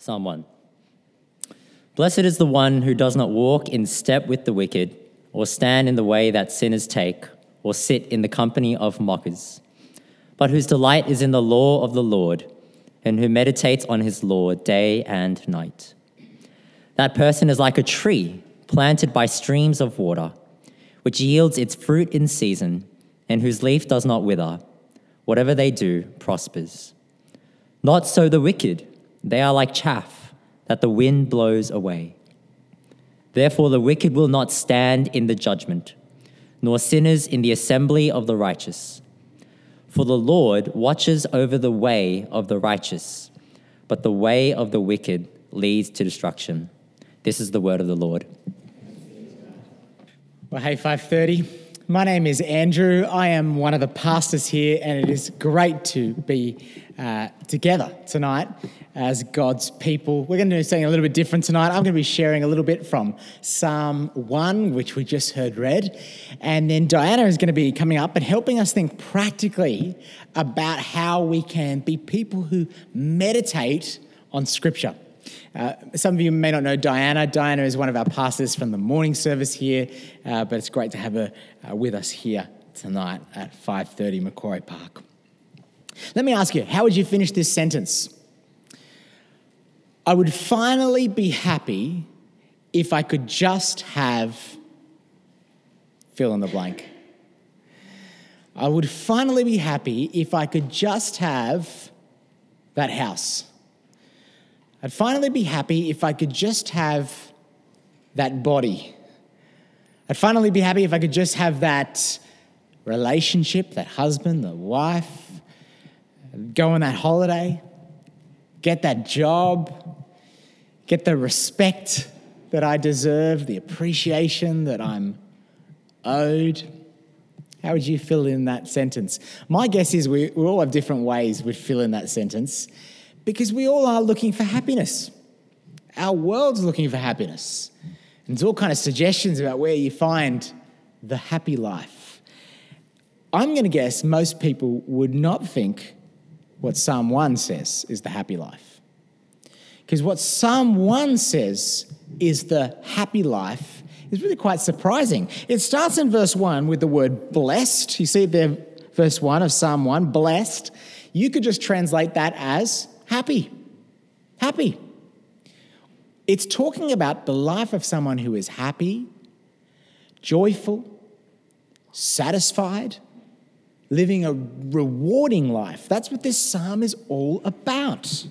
Psalm 1. Blessed is the one who does not walk in step with the wicked, or stand in the way that sinners take, or sit in the company of mockers, but whose delight is in the law of the Lord, and who meditates on his law day and night. That person is like a tree planted by streams of water, which yields its fruit in season, and whose leaf does not wither. Whatever they do prospers. Not so the wicked. They are like chaff that the wind blows away. Therefore the wicked will not stand in the judgment, nor sinners in the assembly of the righteous. For the Lord watches over the way of the righteous, but the way of the wicked leads to destruction. This is the word of the Lord. Well, hey, 5:30. My name is Andrew. I am one of the pastors here, and it is great to be together tonight as God's people. We're going to do something a little bit different tonight. I'm going to be sharing a little bit from Psalm 1, which we just heard read, and then Diana is going to be coming up and helping us think practically about how we can be people who meditate on Scripture. Some of you may not know Diana. Diana is one of our pastors from the morning service here, but it's great to have her with us here tonight at 5:30 Macquarie Park. Let me ask you, how would you finish this sentence? I would finally be happy if I could just have fill in the blank. I would finally be happy if I could just have that house. I'd finally be happy if I could just have that body. I'd finally be happy if I could just have that relationship, that husband, the wife, go on that holiday, get that job, get the respect that I deserve, the appreciation that I'm owed. How would you fill in that sentence? My guess is we all have different ways we'd fill in that sentence, because we all are looking for happiness. Our world's looking for happiness. And there's all kind of suggestions about where you find the happy life. I'm going to guess most people would not think what Psalm 1 says is the happy life. Because what Psalm 1 says is the happy life is really quite surprising. It starts in verse 1 with the word blessed. You see it there, verse 1 of Psalm 1, blessed. You could just translate that as happy. Happy. It's talking about the life of someone who is happy, joyful, satisfied, living a rewarding life. That's what this psalm is all about.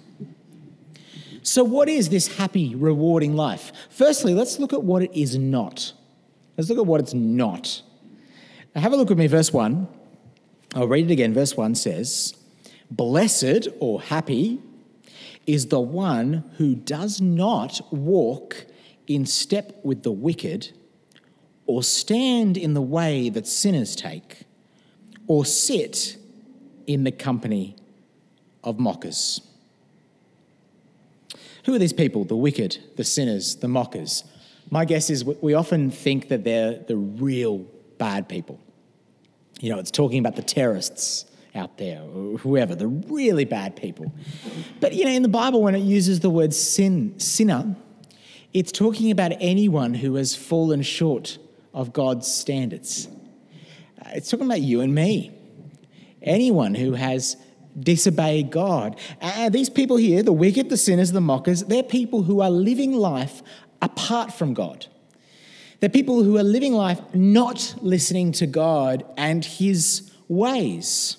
So what is this happy, rewarding life? Firstly, let's look at what it is not. Let's look at what it's not. Now have a look with me, verse 1. I'll read it again. Verse 1 says, blessed or happy is the one who does not walk in step with the wicked, or stand in the way that sinners take, or sit in the company of mockers. Who are these people? The wicked, the sinners, the mockers. My guess is we often think that they're the real bad people. You know, it's talking about the terrorists out there, or whoever, the really bad people. But, you know, in the Bible, when it uses the word sinner, it's talking about anyone who has fallen short of God's standards. It's talking about you and me. Anyone who has disobeyed God. These people here, the wicked, the sinners, the mockers, they're people who are living life apart from God. They're people who are living life not listening to God and his ways.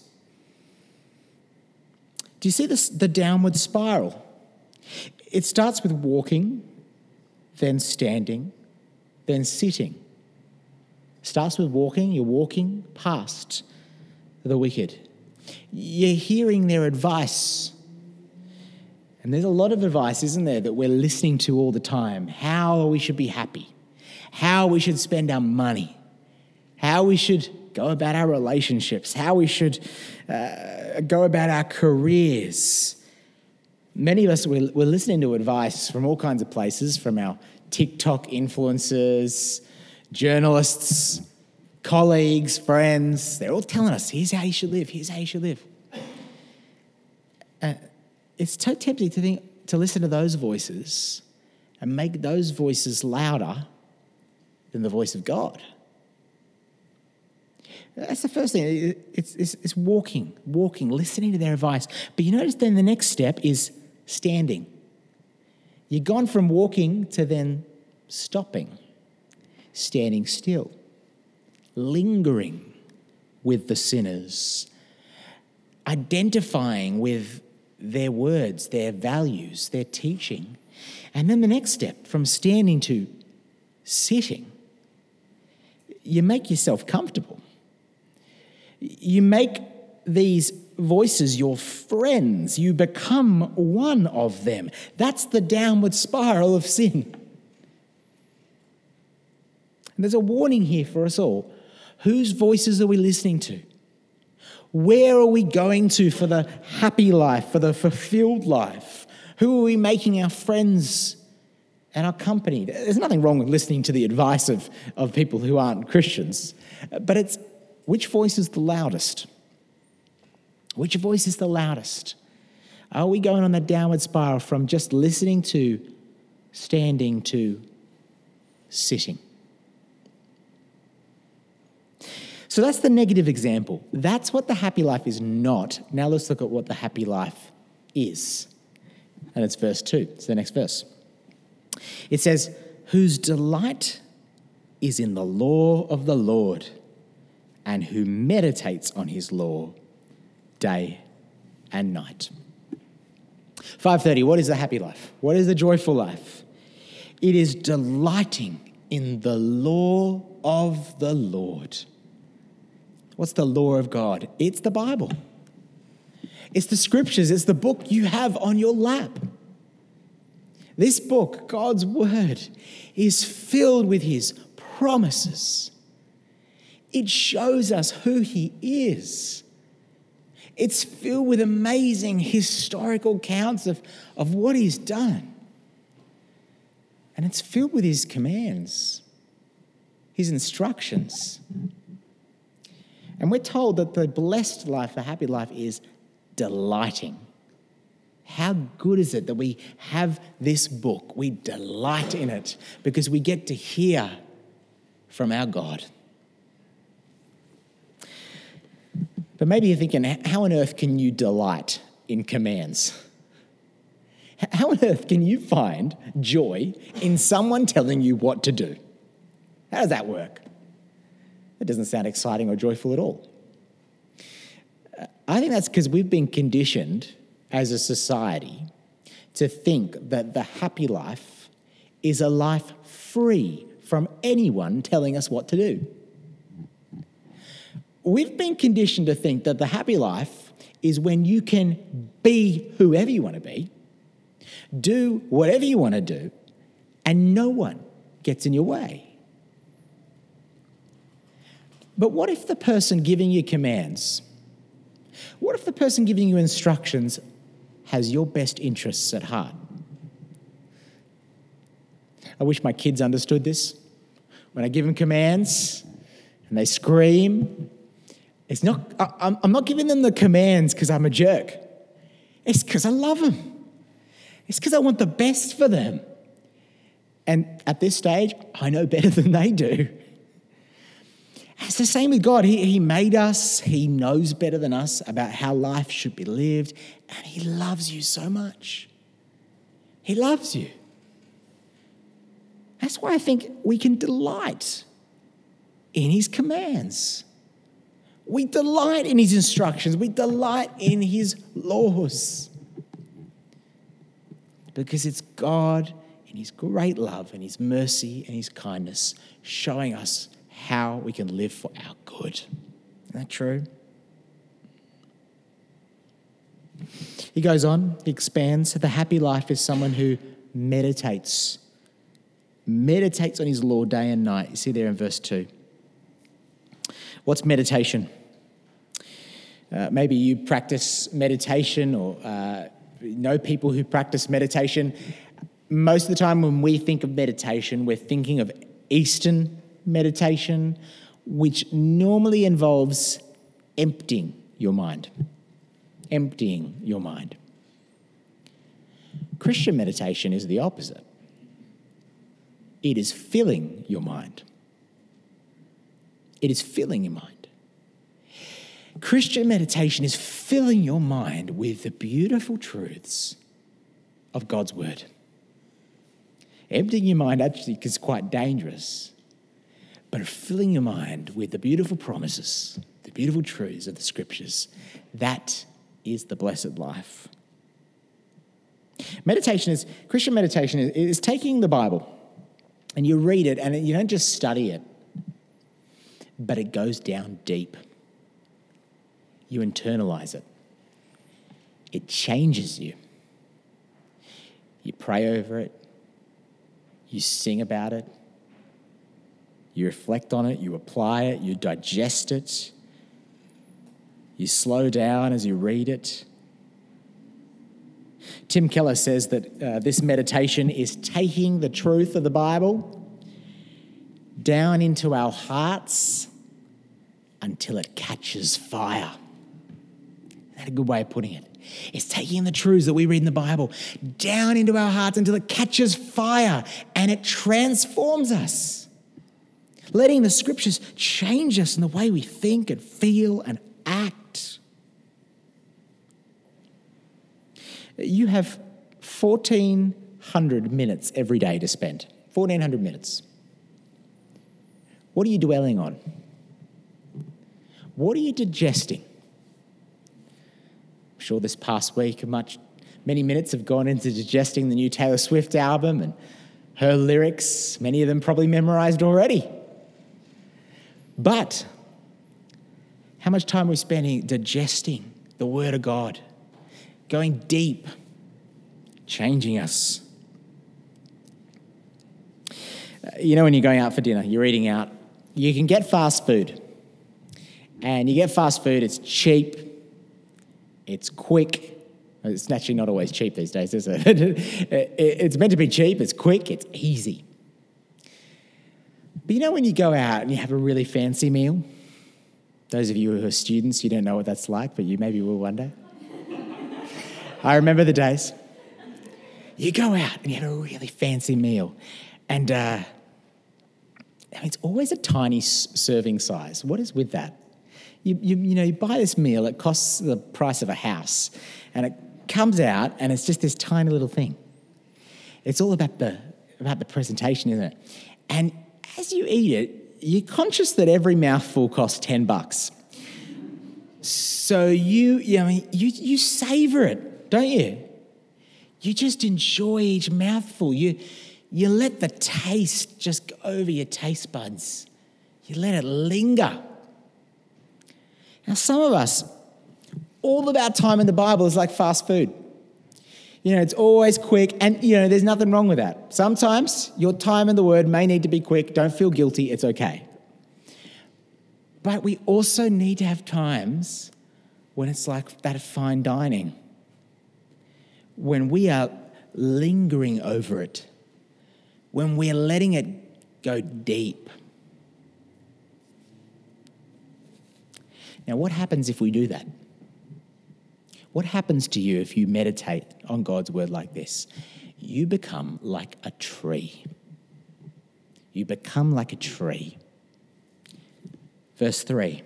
Do you see the downward spiral? It starts with walking, then standing, then sitting. Starts with walking, you're walking past the wicked. You're hearing their advice. And there's a lot of advice, isn't there, that we're listening to all the time. How we should be happy, how we should spend our money, how we should go about our relationships, how we should go about our careers. Many of us, we're listening to advice from all kinds of places, from our TikTok influencers, journalists, colleagues, friends. They're all telling us, here's how you should live, here's how you should live. It's so tempting to think, to listen to those voices and make those voices louder than the voice of God. That's the first thing. It's walking, listening to their advice. But you notice then the next step is standing. You've gone from walking to then stopping, standing still, lingering with the sinners, identifying with their words, their values, their teaching. And then the next step, from standing to sitting, you make yourself comfortable. You make these voices your friends. You become one of them. That's the downward spiral of sin. And there's a warning here for us all. Whose voices are we listening to? Where are we going to for the happy life, for the fulfilled life? Who are we making our friends and our company? There's nothing wrong with listening to the advice of people who aren't Christians, but it's which voice is the loudest? Which voice is the loudest? Are we going on the downward spiral from just listening to standing to sitting? So that's the negative example. That's what the happy life is not. Now let's look at what the happy life is. And it's verse 2. It's the next verse. It says, whose delight is in the law of the Lord, and who meditates on his law day and night. 5:30, what is the happy life? What is the joyful life? It is delighting in the law of the Lord. What's the law of God? It's the Bible. It's the scriptures. It's the book you have on your lap. This book, God's word, is filled with his promises. It shows us who he is. It's filled with amazing historical accounts of what he's done. And it's filled with his commands, his instructions. And we're told that the blessed life, the happy life, is delighting. How good is it that we have this book? We delight in it because we get to hear from our God. But maybe you're thinking, how on earth can you delight in commands? How on earth can you find joy in someone telling you what to do? How does that work? That doesn't sound exciting or joyful at all. I think that's because we've been conditioned as a society to think that the happy life is a life free from anyone telling us what to do. We've been conditioned to think that the happy life is when you can be whoever you want to be, do whatever you want to do, and no one gets in your way. But what if the person giving you commands, what if the person giving you instructions has your best interests at heart? I wish my kids understood this. When I give them commands and they scream, I'm not giving them the commands because I'm a jerk. It's because I love them. It's because I want the best for them. And at this stage, I know better than they do. It's the same with God. He made us. He knows better than us about how life should be lived. And he loves you so much. He loves you. That's why I think we can delight in his commands. We delight in his instructions. We delight in his laws. Because it's God in his great love and his mercy and his kindness showing us how we can live for our good. Isn't that true? He goes on, he expands. The happy life is someone who meditates on his law day and night. You see there in verse 2. What's meditation? Maybe you practice meditation or know people who practice meditation. Most of the time when we think of meditation, we're thinking of Eastern meditation, which normally involves emptying your mind. Emptying your mind. Christian meditation is the opposite. It is filling your mind. It is filling your mind. Christian meditation is filling your mind with the beautiful truths of God's word. Emptying your mind actually is quite dangerous, but filling your mind with the beautiful promises, the beautiful truths of the scriptures, that is the blessed life. Christian meditation is taking the Bible and you read it and you don't just study it, but it goes down deep. You internalize it. It changes you. You pray over it. You sing about it. You reflect on it. You apply it. You digest it. You slow down as you read it. Tim Keller says that this meditation is taking the truth of the Bible down into our hearts until it catches fire. Is that a good way of putting it? It's taking the truths that we read in the Bible down into our hearts until it catches fire and it transforms us. Letting the scriptures change us in the way we think and feel and act. You have 1,400 minutes every day to spend. 1,400 minutes. What are you dwelling on? What are you digesting? I'm sure this past week many minutes have gone into digesting the new Taylor Swift album and her lyrics, many of them probably memorized already. But how much time are we spending digesting the Word of God, going deep, changing us? When you're going out for dinner, you're eating out, you can get fast food. And you get fast food, it's cheap, it's quick. It's actually not always cheap these days, is it? It's meant to be cheap, it's quick, it's easy. But when you go out and you have a really fancy meal, those of you who are students, you don't know what that's like, but you maybe will one day. I remember the days. You go out and you have a really fancy meal, and it's always a tiny serving size. What is with that? You buy this meal, it costs the price of a house, and it comes out and it's just this tiny little thing. It's all about the presentation, isn't it? And as you eat it, you're conscious that every mouthful costs $10. So you savor it, don't you? You just enjoy each mouthful. You let the taste just go over your taste buds. You let it linger. Now, some of us, all of our time in the Bible is like fast food. It's always quick, and, there's nothing wrong with that. Sometimes your time in the Word may need to be quick. Don't feel guilty. It's okay. But we also need to have times when it's like that fine dining, when we are lingering over it, when we're letting it go deep. Now, what happens if we do that? What happens to you if you meditate on God's word like this? You become like a tree. You become like a tree. Verse 3.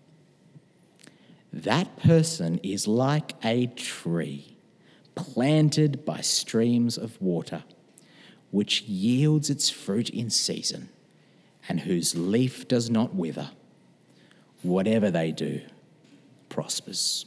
That person is like a tree planted by streams of water, which yields its fruit in season, and whose leaf does not wither. Whatever they do prospers.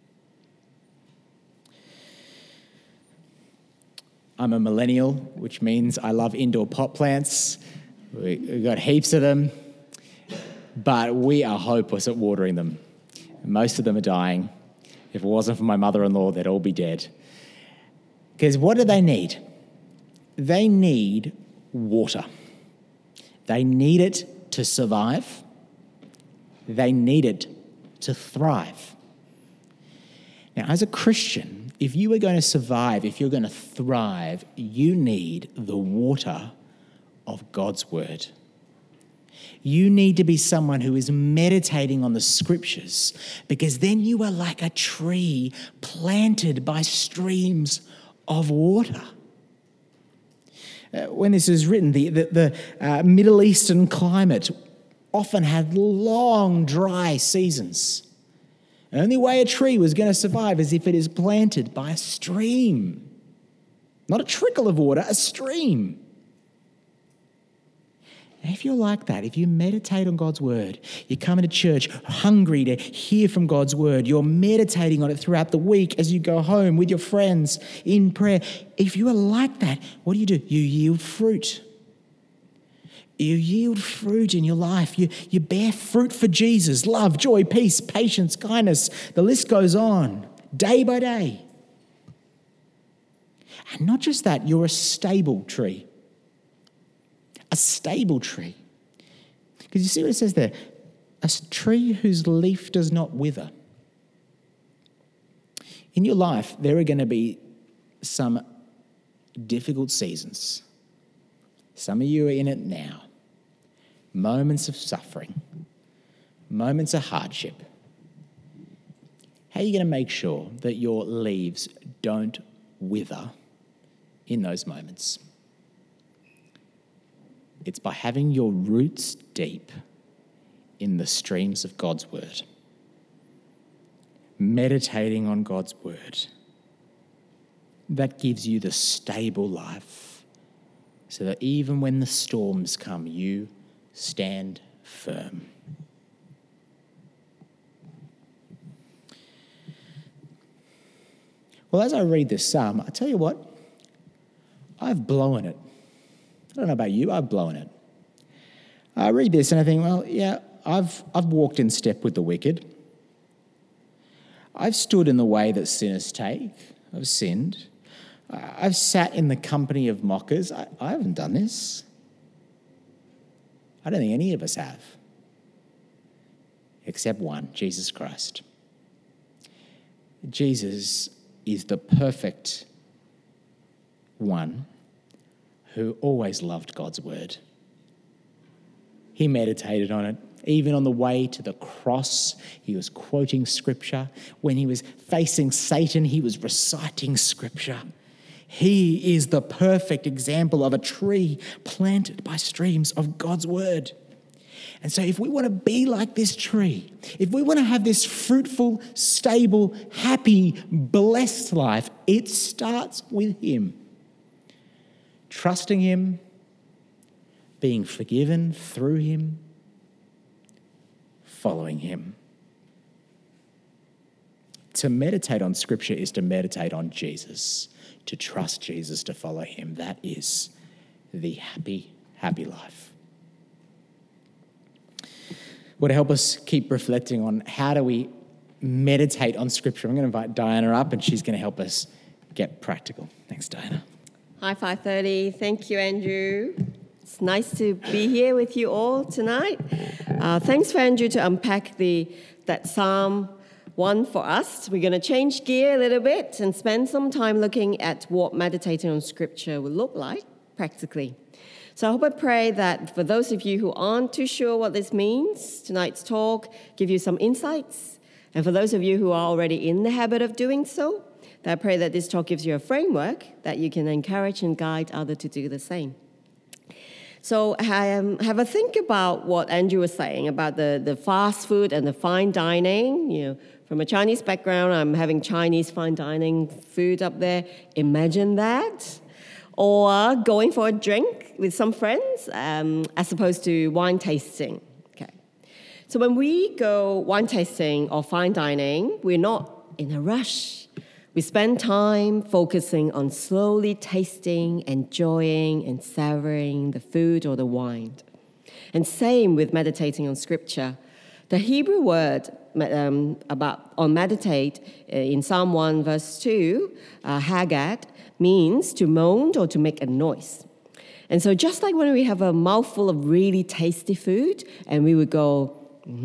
I'm a millennial, which means I love indoor pot plants. We've got heaps of them, but we are hopeless at watering them. Most of them are dying. If it wasn't for my mother-in-law, they'd all be dead. Because what do they need? They need water. They need it to survive. They need it to thrive. Now, as a Christian, if you are going to survive, if you're going to thrive, you need the water of God's word. You need to be someone who is meditating on the scriptures, because then you are like a tree planted by streams of water. When this is written, the Middle Eastern climate often had long, dry seasons. The only way a tree was going to survive is if it is planted by a stream. Not a trickle of water, a stream. And if you're like that, if you meditate on God's word, you come into church hungry to hear from God's word, you're meditating on it throughout the week as you go home with your friends in prayer. If you are like that, what do? You yield fruit. You yield fruit in your life. You bear fruit for Jesus. Love, joy, peace, patience, kindness. The list goes on, day by day. And not just that, you're a stable tree. A stable tree. Because you see what it says there? A tree whose leaf does not wither. In your life, there are going to be some difficult seasons. Some of you are in it now. Moments of suffering. Moments of hardship. How are you going to make sure that your leaves don't wither in those moments? It's by having your roots deep in the streams of God's word. Meditating on God's word. That gives you the stable life so that even when the storms come, you stand firm. Well, as I read this psalm, I tell you what, I've blown it. I don't know about you, I've blown it. I read this and I think, well, yeah, I've walked in step with the wicked. I've stood in the way that sinners take. I've sinned. I've sat in the company of mockers. I haven't done this. I don't think any of us have. Except one, Jesus Christ. Jesus is the perfect one who always loved God's word. He meditated on it. Even on the way to the cross, he was quoting scripture. When he was facing Satan, he was reciting scripture. He is the perfect example of a tree planted by streams of God's word. And so if we want to be like this tree, if we want to have this fruitful, stable, happy, blessed life, it starts with him. Trusting him, being forgiven through him, following him. To meditate on scripture is to meditate on Jesus, to trust Jesus, to follow him. That is the happy, happy life. Well, to help us keep reflecting on how do we meditate on scripture, I'm going to invite Diana up and she's going to help us get practical. Thanks, Diana. Hi, 5:30. Thank you, Andrew. It's nice to be here with you all tonight. Thanks for Andrew to unpack that Psalm 1 for us. We're going to change gear a little bit and spend some time looking at what meditating on Scripture will look like practically. So I hope and pray that for those of you who aren't too sure what this means, tonight's talk give you some insights. And for those of you who are already in the habit of doing so, I pray that this talk gives you a framework that you can encourage and guide others to do the same. So have a think about what Andrew was saying about the fast food and the fine dining. You know, from a Chinese background, I'm having Chinese fine dining food up there. Imagine that. Or going for a drink with some friends as opposed to wine tasting. Okay. So when we go wine tasting or fine dining, we're not in a rush. We spend time focusing on slowly tasting, enjoying, and savoring the food or the wine. And same with meditating on Scripture. The Hebrew word on meditate in Psalm 1 verse 2, hagad, means to moan or to make a noise. And so just like when we have a mouthful of really tasty food and we would go,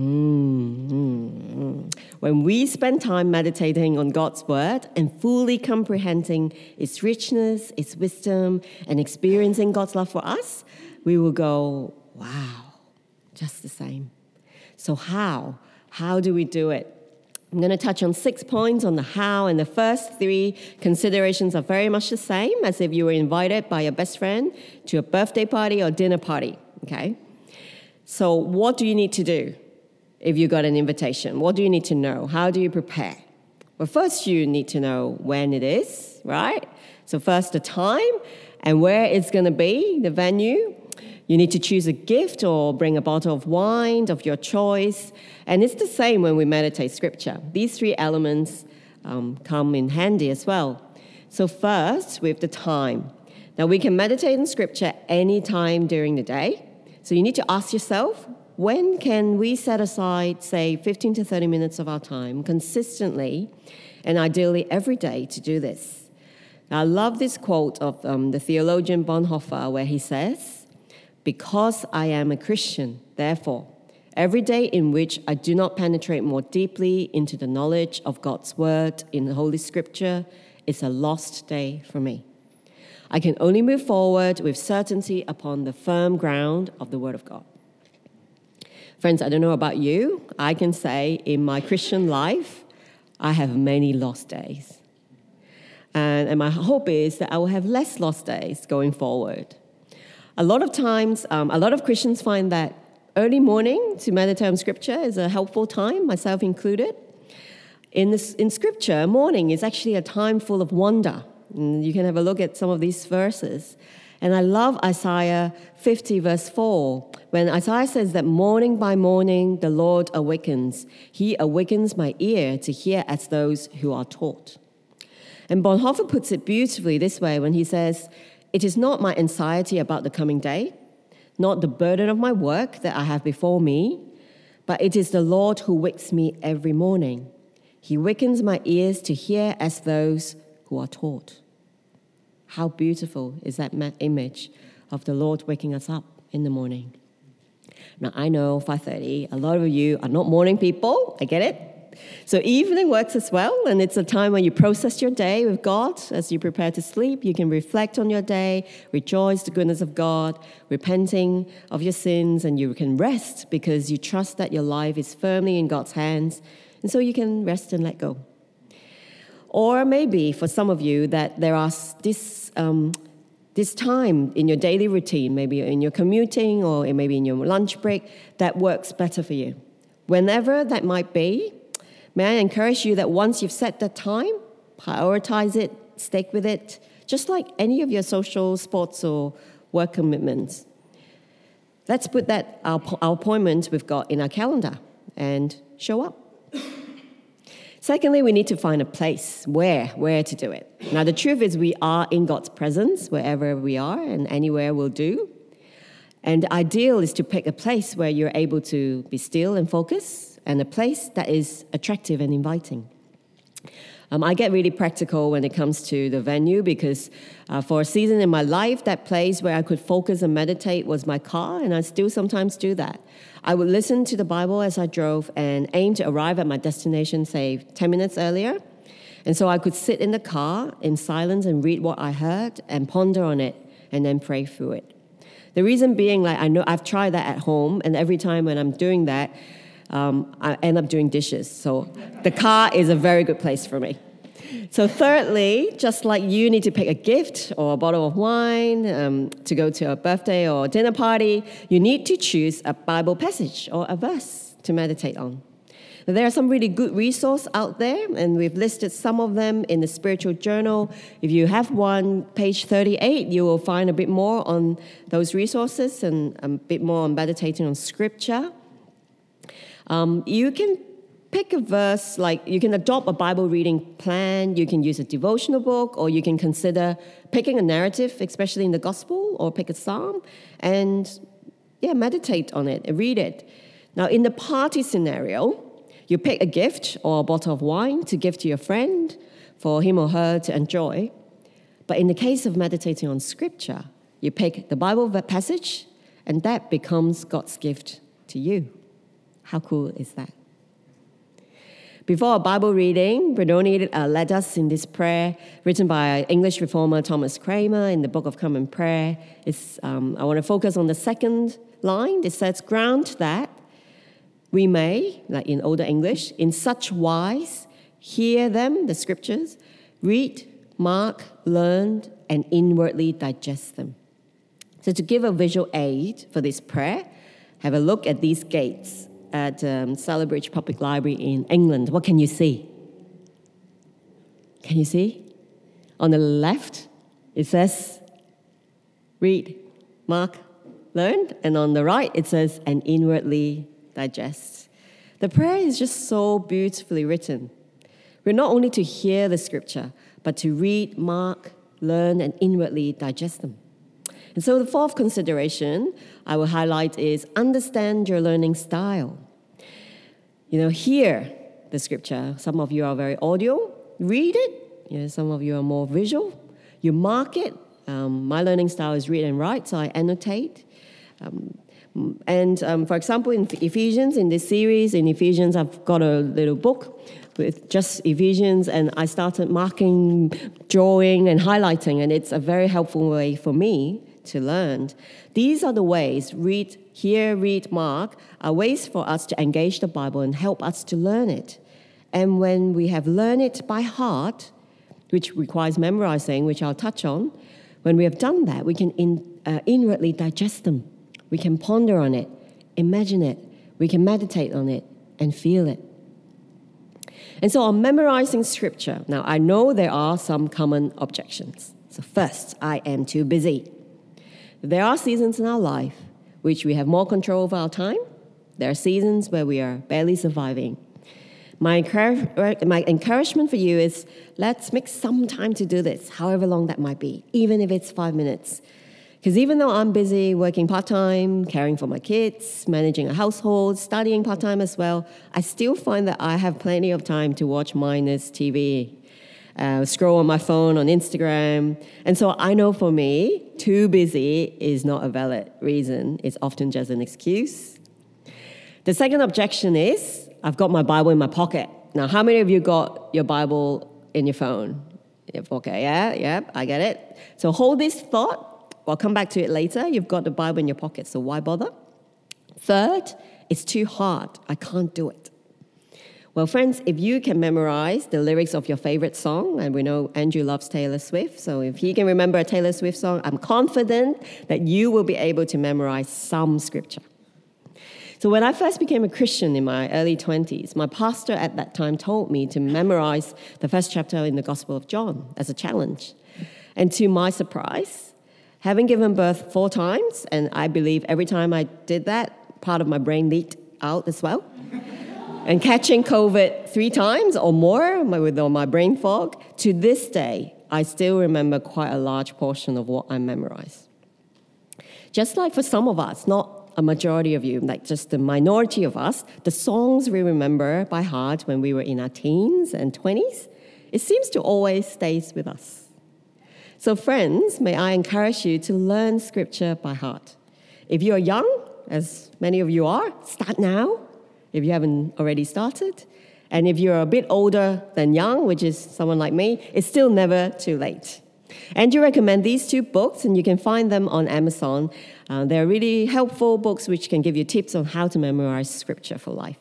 when we spend time meditating on God's word and fully comprehending its richness, its wisdom, and experiencing God's love for us, we will go, wow, just the same. So how do we do it? I'm going to touch on 6 points on the how, and the first 3 considerations are very much the same as if you were invited by your best friend to a birthday party or dinner party, okay? So what do you need to do if you got an invitation? What do you need to know? How do you prepare? Well, first you need to know when it is, right? So first the time and where it's going to be, the venue. You need to choose a gift or bring a bottle of wine of your choice. And it's the same when we meditate scripture. These 3 elements come in handy as well. So first, with the time. Now, we can meditate in scripture any time during the day. So you need to ask yourself, when can we set aside, say, 15 to 30 minutes of our time consistently and ideally every day to do this? Now, I love this quote of the theologian Bonhoeffer where he says, "Because I am a Christian, therefore, every day in which I do not penetrate more deeply into the knowledge of God's word in the Holy Scripture is a lost day for me. I can only move forward with certainty upon the firm ground of the Word of God." Friends, I don't know about you. I can say in my Christian life, I have many lost days. And my hope is that I will have less lost days going forward. A lot of times, a lot of Christians find that early morning to meditate on Scripture is a helpful time, myself included. In Scripture, morning is actually a time full of wonder. And you can have a look at some of these verses. And I love Isaiah 50, verse 4, when Isaiah says that morning by morning the Lord awakens. He awakens my ear to hear as those who are taught. And Bonhoeffer puts it beautifully this way when he says, "It is not my anxiety about the coming day, not the burden of my work that I have before me, but it is the Lord who wakes me every morning. He wakens my ears to hear as those who are taught." How beautiful is that image of the Lord waking us up in the morning. Now, I know 5:30, a lot of you are not morning people. I get it. So evening works as well, and it's a time when you process your day with God. As you prepare to sleep, you can reflect on your day, rejoice the goodness of God, repenting of your sins, and you can rest because you trust that your life is firmly in God's hands, and so you can rest and let go. Or maybe for some of you that there are this time in your daily routine, maybe in your commuting or maybe in your lunch break, that works better for you. Whenever that might be, may I encourage you that once you've set that time, prioritize it, stick with it, just like any of your social, sports, or work commitments. Let's put that our appointment with God in our calendar and show up. Secondly, we need to find a place where to do it. Now, the truth is we are in God's presence wherever we are, and anywhere will do. And the ideal is to pick a place where you're able to be still and focus, and a place that is attractive and inviting. I get really practical when it comes to the venue because for a season in my life, that place where I could focus and meditate was my car, and I still sometimes do that. I would listen to the Bible as I drove and aim to arrive at my destination, say, 10 minutes earlier. And so I could sit in the car in silence and read what I heard and ponder on it and then pray through it. The reason being, I know I've tried that at home, and every time when I'm doing that, I end up doing dishes. So the car is a very good place for me. So thirdly, just like you need to pick a gift or a bottle of wine to go to a birthday or dinner party, you need to choose a Bible passage or a verse to meditate on. Now, there are some really good resources out there, and we've listed some of them in the Spiritual Journal. If you have one, page 38, you will find a bit more on those resources and a bit more on meditating on Scripture. You can pick a verse, like you can adopt a Bible reading plan, you can use a devotional book, or you can consider picking a narrative, especially in the gospel, or pick a psalm, and meditate on it and read it. Now, in the party scenario, you pick a gift or a bottle of wine to give to your friend for him or her to enjoy. But in the case of meditating on Scripture, you pick the Bible passage, and that becomes God's gift to you. How cool is that? Before our Bible reading, Brenoni led us in this prayer written by English reformer Thomas Cramer in the Book of Common Prayer. I want to focus on the second line. It says, "Grant that We may, like in older English, in such wise hear them, the scriptures, read, mark, learn, and inwardly digest them. So to give a visual aid for this prayer, have a look at these gates at Stourbridge Public Library in England. What can you see? Can you see? On the left, it says, read, mark, learn. And on the right, it says, and inwardly digest. The prayer is just so beautifully written. We're not only to hear the scripture, but to read, mark, learn, and inwardly digest them. And so the fourth consideration I will highlight is understand your learning style. Hear the scripture. Some of you are very audio. Read it. Some of you are more visual. You mark it. My learning style is read and write, so I annotate. For example, in Ephesians, in this series, in Ephesians, I've got a little book with just Ephesians, and I started marking, drawing, and highlighting, and it's a very helpful way for me to learn. These are the ways, read, hear, read, mark, are ways for us to engage the Bible and help us to learn it. And when we have learned it by heart, which requires memorizing, which I'll touch on, when we have done that, we can inwardly digest them. We can ponder on it, imagine it, we can meditate on it, and feel it. And so on memorizing scripture, now I know there are some common objections. So first, I am too busy. There are seasons in our life which we have more control over our time. There are seasons where we are barely surviving. My encouragement for you is let's make some time to do this, however long that might be, even if it's 5 minutes. Because even though I'm busy working part-time, caring for my kids, managing a household, studying part-time as well, I still find that I have plenty of time to watch mindless TV, scroll on my phone, on Instagram. And so I know for me, too busy is not a valid reason. It's often just an excuse. The second objection is, I've got my Bible in my pocket. Now, how many of you got your Bible in your phone? Okay, yeah, I get it. So hold this thought. I'll come back to it later. You've got the Bible in your pocket, so why bother? Third, it's too hard. I can't do it. Well, friends, if you can memorize the lyrics of your favorite song, and we know Andrew loves Taylor Swift, so if he can remember a Taylor Swift song, I'm confident that you will be able to memorize some scripture. So when I first became a Christian in my early 20s, my pastor at that time told me to memorize the first chapter in the Gospel of John as a challenge. And to my surprise, having given birth 4 times, and I believe every time I did that, part of my brain leaked out as well, and catching COVID 3 times or more with all my brain fog, to this day, I still remember quite a large portion of what I memorized. Just like for some of us, not a majority of you, like just the minority of us, the songs we remember by heart when we were in our teens and 20s, it seems to always stay with us. So friends, may I encourage you to learn scripture by heart. If you're young, as many of you are, start now, if you haven't already started. And if you're a bit older than young, which is someone like me, it's still never too late. And you recommend these 2 books, and you can find them on Amazon. They're really helpful books which can give you tips on how to memorize scripture for life.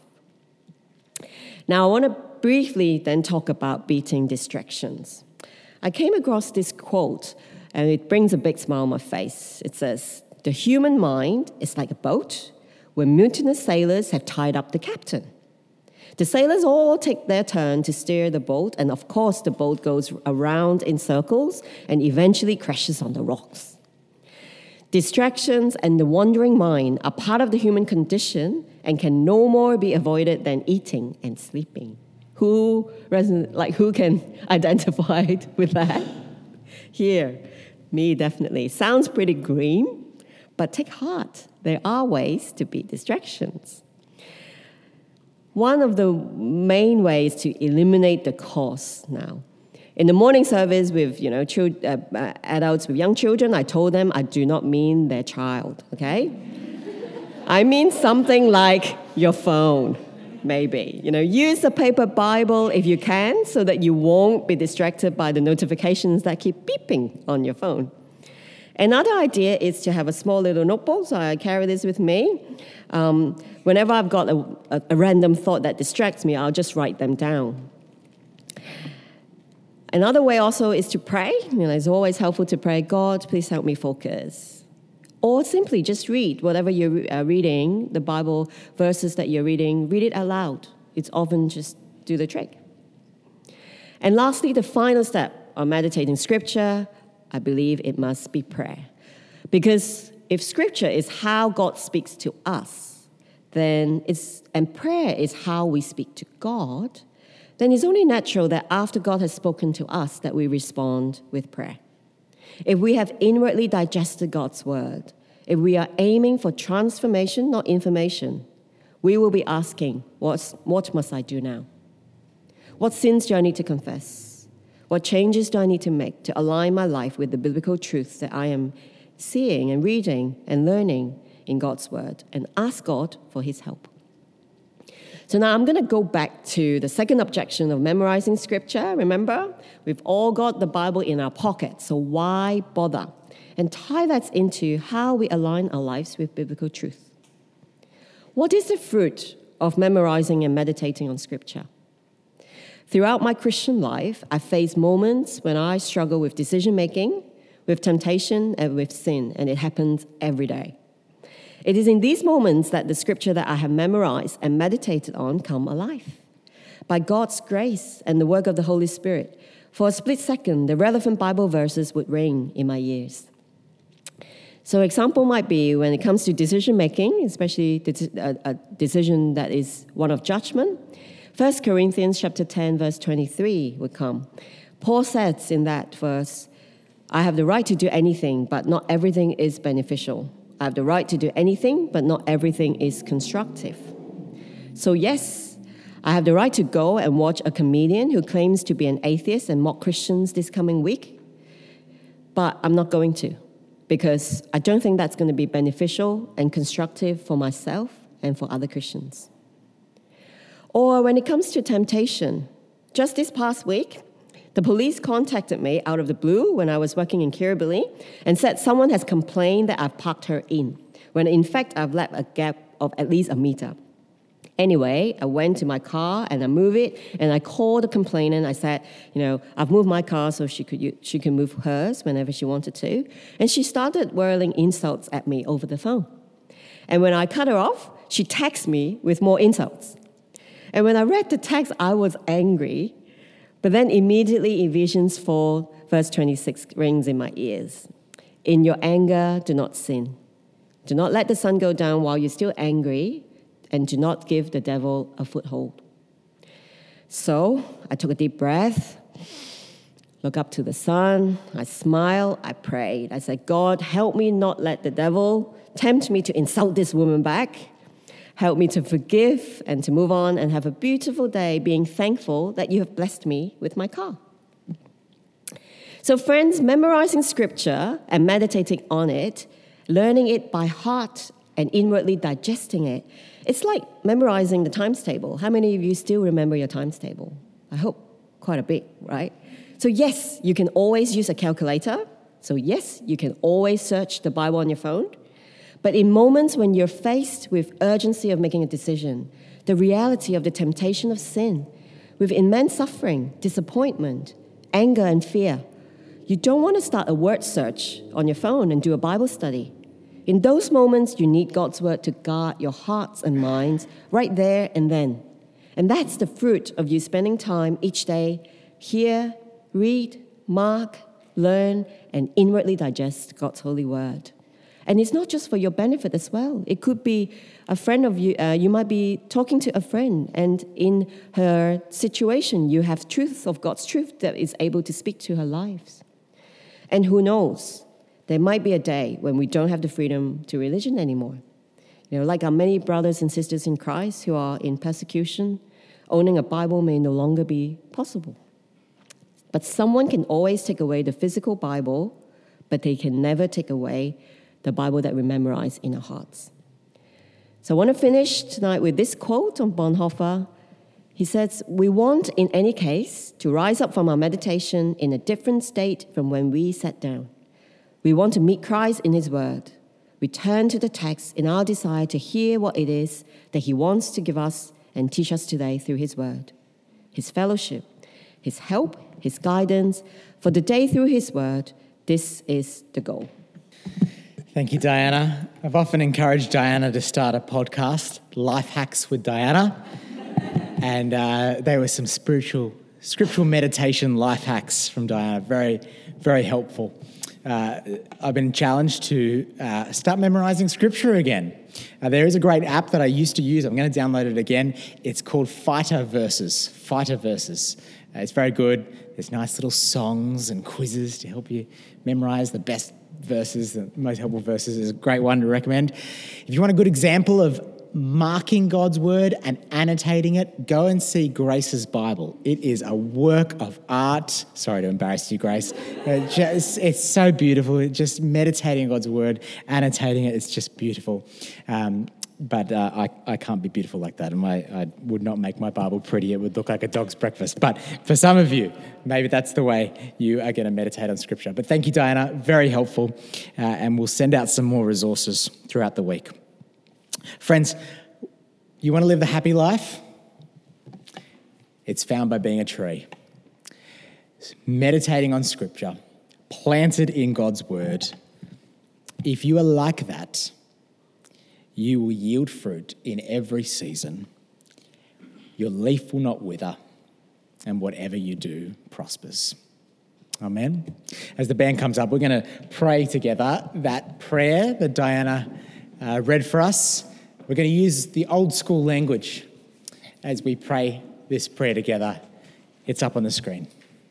Now, I want to briefly then talk about beating distractions. I came across this quote, and it brings a big smile on my face. It says, "The human mind is like a boat where mutinous sailors have tied up the captain. The sailors all take their turn to steer the boat, and of course the boat goes around in circles and eventually crashes on the rocks. Distractions and the wandering mind are part of the human condition and can no more be avoided than eating and sleeping." Who can identify with that? Here, me definitely. Sounds pretty grim, but take heart. There are ways to beat distractions. One of the main ways to eliminate the cause now. In the morning service with adults with young children, I told them I do not mean their child, okay? I mean something like your phone, maybe. Use a paper Bible if you can so that you won't be distracted by the notifications that keep beeping on your phone. Another idea is to have a small little notebook, so I carry this with me. Whenever I've got a random thought that distracts me, I'll just write them down. Another way also is to pray. It's always helpful to pray, God, please help me focus. Or simply just read whatever you're reading, the Bible verses that you're reading, read it aloud. It's often just do the trick. And lastly, the final step of meditating Scripture, I believe it must be prayer. Because if Scripture is how God speaks to us, and prayer is how we speak to God, then it's only natural that after God has spoken to us that we respond with prayer. If we have inwardly digested God's word, if we are aiming for transformation, not information, we will be asking, what must I do now? What sins do I need to confess? What changes do I need to make to align my life with the biblical truths that I am seeing and reading and learning in God's word, and ask God for his help? So now I'm going to go back to the second objection of memorizing Scripture. Remember, we've all got the Bible in our pocket, so why bother? And tie that into how we align our lives with biblical truth. What is the fruit of memorizing and meditating on Scripture? Throughout my Christian life, I faced moments when I struggle with decision-making, with temptation, and with sin, and it happens every day. It is in these moments that the Scripture that I have memorized and meditated on come alive. By God's grace and the work of the Holy Spirit, for a split second, the relevant Bible verses would ring in my ears. So example might be when it comes to decision-making, especially a decision that is one of judgment. 1 Corinthians chapter 10, verse 23 would come. Paul says in that verse, I have the right to do anything, but not everything is beneficial. I have the right to do anything, but not everything is constructive. So yes, I have the right to go and watch a comedian who claims to be an atheist and mock Christians this coming week, but I'm not going to, because I don't think that's going to be beneficial and constructive for myself and for other Christians. Or when it comes to temptation, just this past week, the police contacted me out of the blue when I was working in Kirribilli and said someone has complained that I've parked her in, when in fact I've left a gap of at least a meter. Anyway, I went to my car and I moved it, and I called the complainant. I said, I've moved my car so she could move hers whenever she wanted to. And she started whirling insults at me over the phone. And when I cut her off, she texted me with more insults. And when I read the text, I was angry. But then immediately Ephesians 4, verse 26 rings in my ears. In your anger, do not sin. Do not let the sun go down while you're still angry, and do not give the devil a foothold. So I took a deep breath, looked up to the sun, I smiled, I prayed. I said, God, help me not let the devil tempt me to insult this woman back. Help me to forgive and to move on and have a beautiful day, being thankful that you have blessed me with my car. So friends, memorizing Scripture and meditating on it, learning it by heart and inwardly digesting it, it's like memorizing the times table. How many of you still remember your times table? I hope quite a bit, right? So yes, you can always use a calculator. So yes, you can always search the Bible on your phone. But in moments when you're faced with urgency of making a decision, the reality of the temptation of sin, with immense suffering, disappointment, anger, and fear, you don't want to start a word search on your phone and do a Bible study. In those moments, you need God's word to guard your hearts and minds right there and then. And that's the fruit of you spending time each day, hear, read, mark, learn, and inwardly digest God's holy word. And it's not just for your benefit as well. It could be a friend of you. You might be talking to a friend, and in her situation, you have truth of God's truth that is able to speak to her lives. And who knows, there might be a day when we don't have the freedom to religion anymore. Like our many brothers and sisters in Christ who are in persecution, owning a Bible may no longer be possible. But someone can always take away the physical Bible, but they can never take away the Bible that we memorize in our hearts. So I want to finish tonight with this quote on Bonhoeffer. He says, we want, in any case, to rise up from our meditation in a different state from when we sat down. We want to meet Christ in his word. We turn to the text in our desire to hear what it is that he wants to give us and teach us today through his word, his fellowship, his help, his guidance. For the day through his word, this is the goal. Thank you, Diana. I've often encouraged Diana to start a podcast, Life Hacks with Diana. And there were some scriptural meditation life hacks from Diana. Very, very helpful. I've been challenged to start memorizing scripture again. There is a great app that I used to use. I'm going to download it again. It's called Fighter Verses. It's very good. There's nice little songs and quizzes to help you memorize the best verses, the most helpful verses. Is a great one to recommend. If you want a good example of marking God's word and annotating it, go and see Grace's Bible. It is a work of art. Sorry to embarrass you, Grace. It's so beautiful. Just meditating God's word, annotating it, it's just beautiful. But I can't be beautiful like that. And I would not make my Bible pretty. It would look like a dog's breakfast. But for some of you, maybe that's the way you are going to meditate on Scripture. But thank you, Diana. Very helpful. And we'll send out some more resources throughout the week. Friends, you want to live the happy life? It's found by being a tree. Meditating on Scripture, planted in God's word. If you are like that, you will yield fruit in every season. Your leaf will not wither, and whatever you do prospers. Amen. As the band comes up, we're going to pray together that prayer that Diana read for us. We're going to use the old school language as we pray this prayer together. It's up on the screen.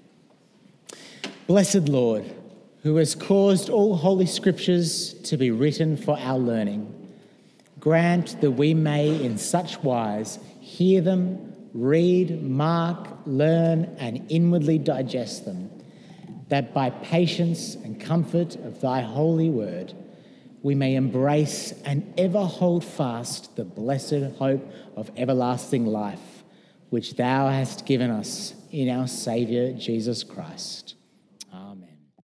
Blessed Lord, who has caused all holy scriptures to be written for our learning, grant that we may in such wise hear them, read, mark, learn, and inwardly digest them, that by patience and comfort of thy holy word, we may embrace and ever hold fast the blessed hope of everlasting life, which thou hast given us in our Saviour, Jesus Christ.